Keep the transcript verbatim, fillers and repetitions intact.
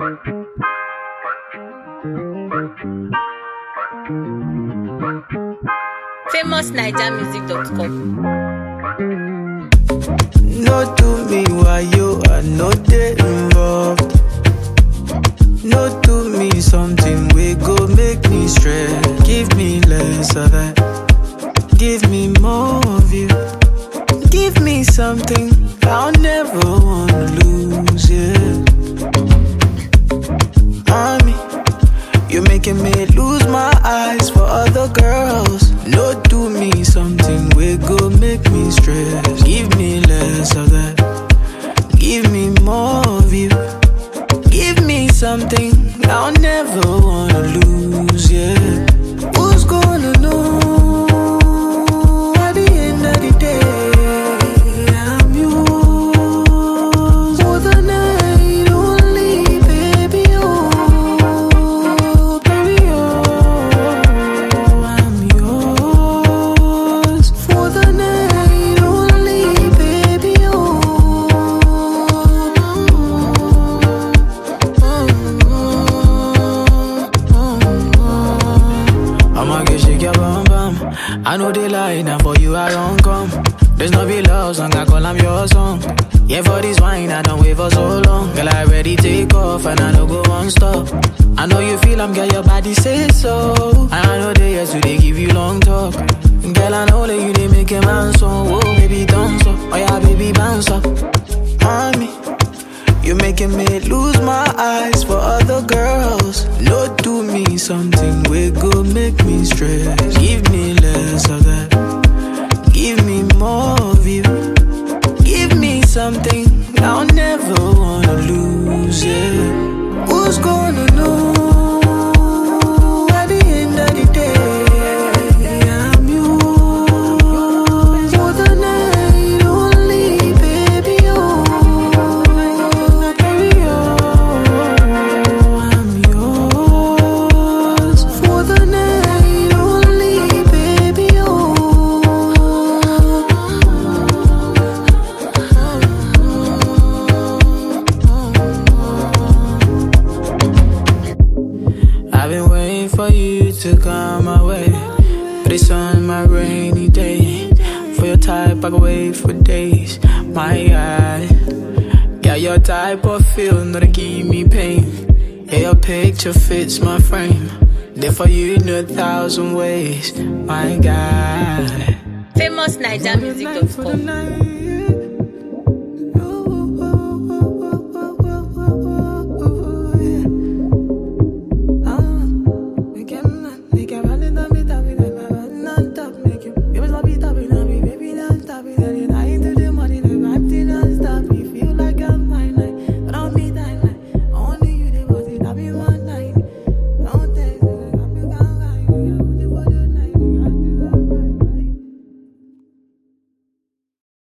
famous naija music dot com. No do me why you are not there involved. No do me something we go make me stress. Give me less of that. Give me more of you. Give me something I'll never wanna lose, yeah. Mommy, you're making me lose my eyes for other girls. No do me something we go make me stress. Give me less of that. Give me more of you. Give me something I'll never wanna lose, yeah. Who's gonna know at the end of the day I'm yours for the night only, baby, oh, baby, oh, I'm yours for the night only, baby, oh. I'ma get shake your bum bum. I know they lie, now for you I don't come. There's no be love song, I call I'm your song. Yeah, for this wine, I don't wait for so long. Girl, I already take off and I don't go on stop. I know you feel I'm girl, your body say so. And I know they yes, they give you long talk. Girl, I know that you they make a man so. Oh, baby, dance up. Oh yeah, baby, bounce up. Mommy, you're making me lose my eyes for other girls. No, do me something we go make me stress. Give me less of that. Give me more of you. Give me something I'll never wanna lose, yeah. Who's gonna know at the end of the day I'm yours for the night only, baby, oh, baby, oh, I'm yours for the night only, baby, oh. I've been waiting for you to come my way, but it's on my rainy day. For your type I can wait for days, my God. Yeah, your type of feel, not to give me pain. Yeah, your picture fits my frame. There for you in a thousand ways, my God. famous naija music dot com.